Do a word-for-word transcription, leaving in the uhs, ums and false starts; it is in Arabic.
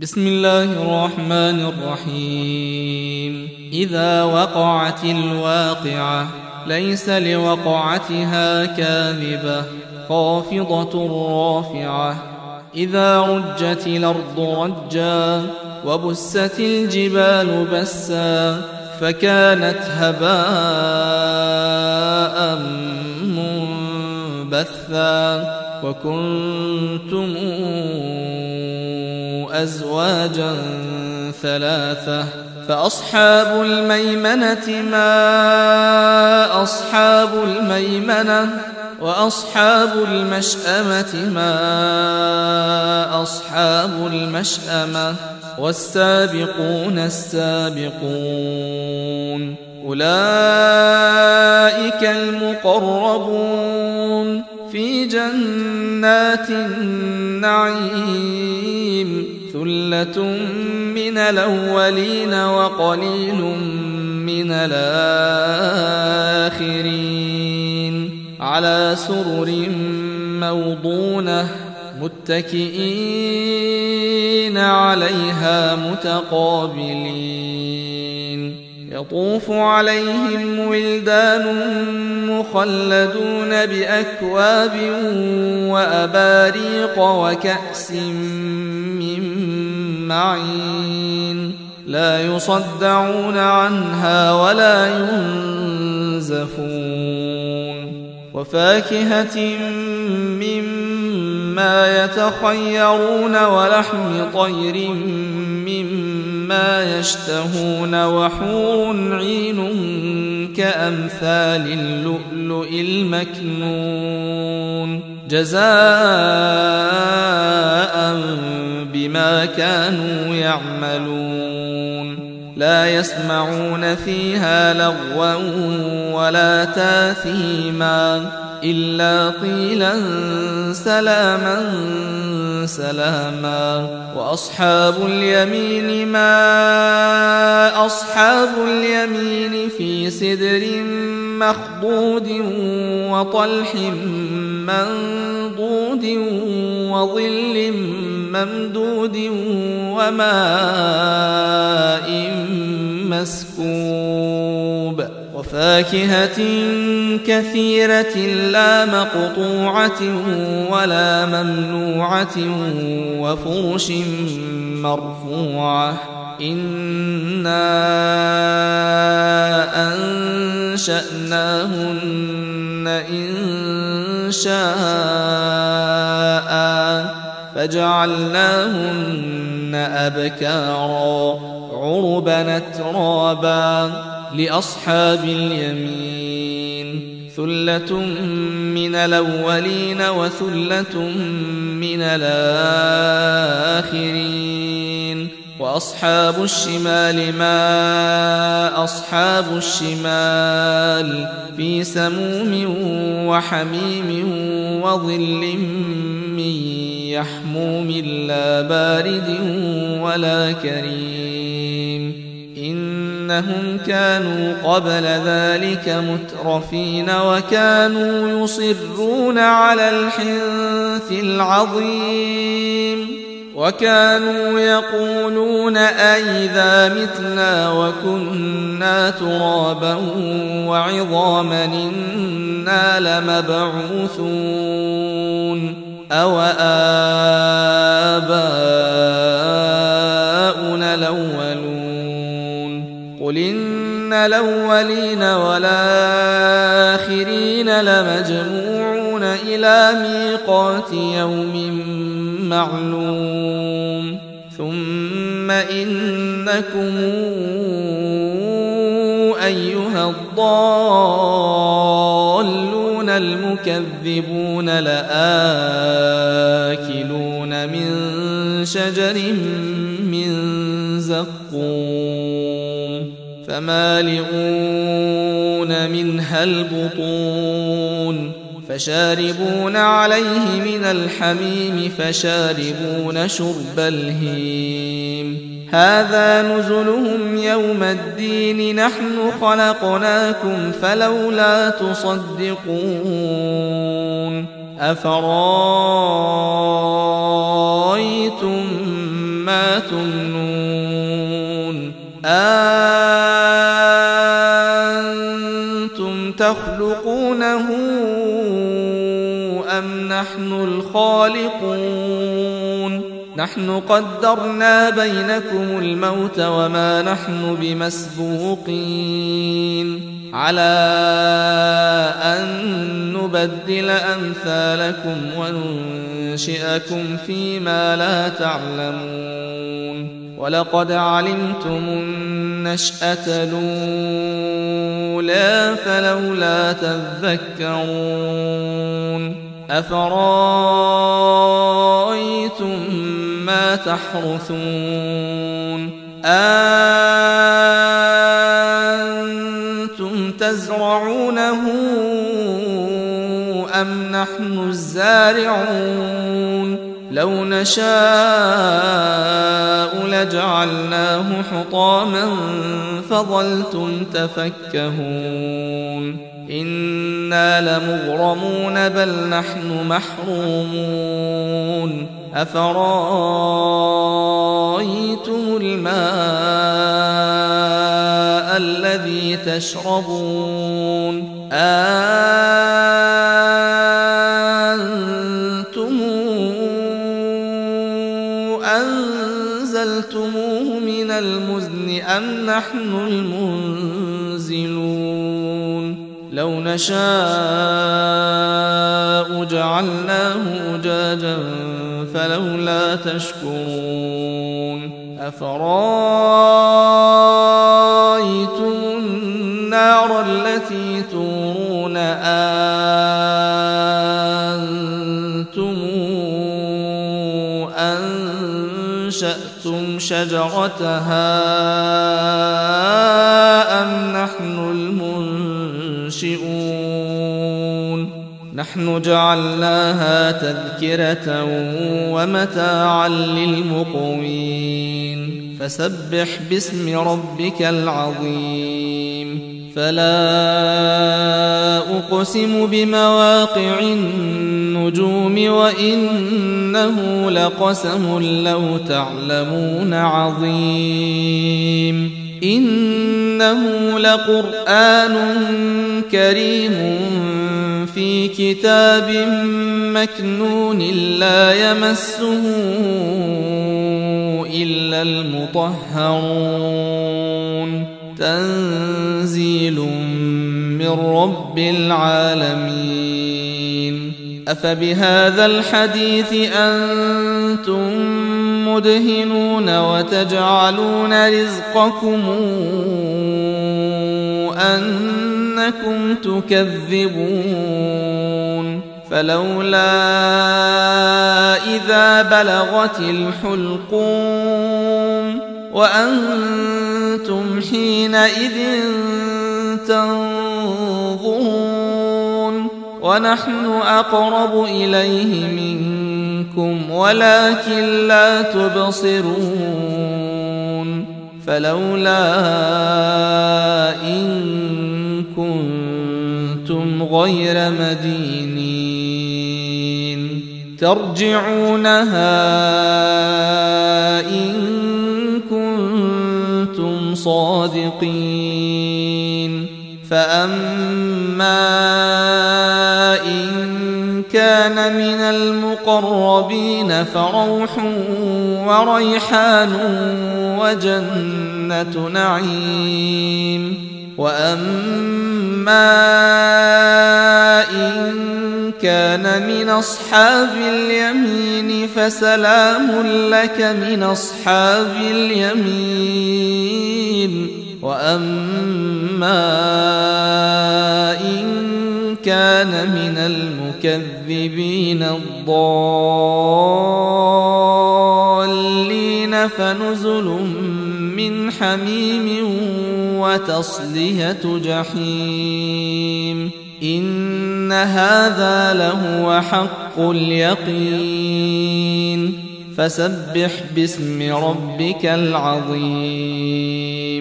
بسم الله الرحمن الرحيم. إذا وقعت الواقعة ليس لوقعتها كاذبة خافضة رافعة. إذا رجت الأرض رجا وبست الجبال بسا فكانت هباء منبثا وكنتم أزواجا ثلاثة فأصحاب الميمنة ما أصحاب الميمنة وأصحاب المشأمة ما أصحاب المشأمة والسابقون السابقون أولئك المقربون في جنات النعيم ثلة من الأولين وقليل من الآخرين على سرر موضونة متكئين عليها متقابلين يطوف عليهم ولدان مخلدون بأكواب وأباريق وكأس من معين لا يصدعون عنها ولا ينزفون وفاكهة مما يتخيرون ولحم طير مما يشتهون وحور عين كأمثال اللؤلؤ المكنون جزاء بما كانوا يعملون لا يسمعون فيها لغوا ولا تاثيما إلا قيلا سلاما سلاما وأصحاب اليمين ما أصحاب اليمين في سدر مخضود وطلح منضود وظل ممدود وماء مسكوب وفاكهة كثيرة لا مقطوعة ولا ممنوعة وفرش مرفوعة إنا أنشأناهن إن شاء فجعلناهن أبكارا عربا أترابا لأصحاب اليمين ثلة من الأولين وثلة من الآخرين وأصحاب الشمال ما أصحاب الشمال في سموم وحميم وظل من يحموم لا بارد ولا كريم إنهم كانوا قبل ذلك مترفين وكانوا يصرون على الحنث العظيم وكانوا يقولون أئذا متنا وكنا ترابا وعظاما إنا لمبعوثون أو آباؤنا الأولون قل إن الأولين والآخرين لمجموعون إلى ميقات يوم معلوم ثم إنكم أيها الضالون المكذبون لآكلون من شجر من زقوم فمالئون منها البطون فشاربون عليه من الحميم فشاربون شرب الهيم هذا نزلهم يوم الدين نحن خلقناكم فلولا تصدقون أفرأيتم ما تمنون أأنتم تخلقونه أم نحن الخالقون نحن قدرنا بينكم الموت وما نحن بمسبوقين على أن نبدل أمثالكم وننشئكم فيما لا تعلمون ولقد علمتم النشأة الأولى فلولا تذكرون أفرأيتم ما تحرثون أنتم تزرعونه أم نحن الزارعون لو نشاء لجعلناه حطاما فظلتم تفكهون إنا لمغرمون بل نحن محرومون أفرأيتم الماء الذي تشربون أنتم أنزلتموه من المزن أم نحن المنزلون لو نشاء جعلناه أجاجا فلولا تشكرون أفرأيتم النار التي تورون أنتم أنشأتم شجرتها أم نحن المنشئون نحن جعلناها تذكرة ومتاعا للمقوين فسبح باسم ربك العظيم فلا أقسم بمواقع النجوم وإنه لقسم لو تعلمون عظيم إنه لقرآن كريم في كتاب مكنون لا يمسه إلا المطهرون تنزيل من رب العالمين أفبهذا الحديث أنتم مدهنون وتجعلون رزقكم أنكم تكذبون فلولا إذا بلغت الحلقوم وأنتم حينئذ تنظرون ونحن أقرب إليه منكم ولكن لا تبصرون فلولا إن كنتم غير مدينين ترجعونها إن كنتم صادقين فأما إن كان من المقربين فروح وريحان وجنة نعيم وأما إن كان من أصحاب اليمين فسلام لك من أصحاب اليمين وأما إن كان من المكذبين الضالين فنزل من حميم وتصلية جحيم إن هذا لهو حق اليقين فسبح باسم ربك العظيم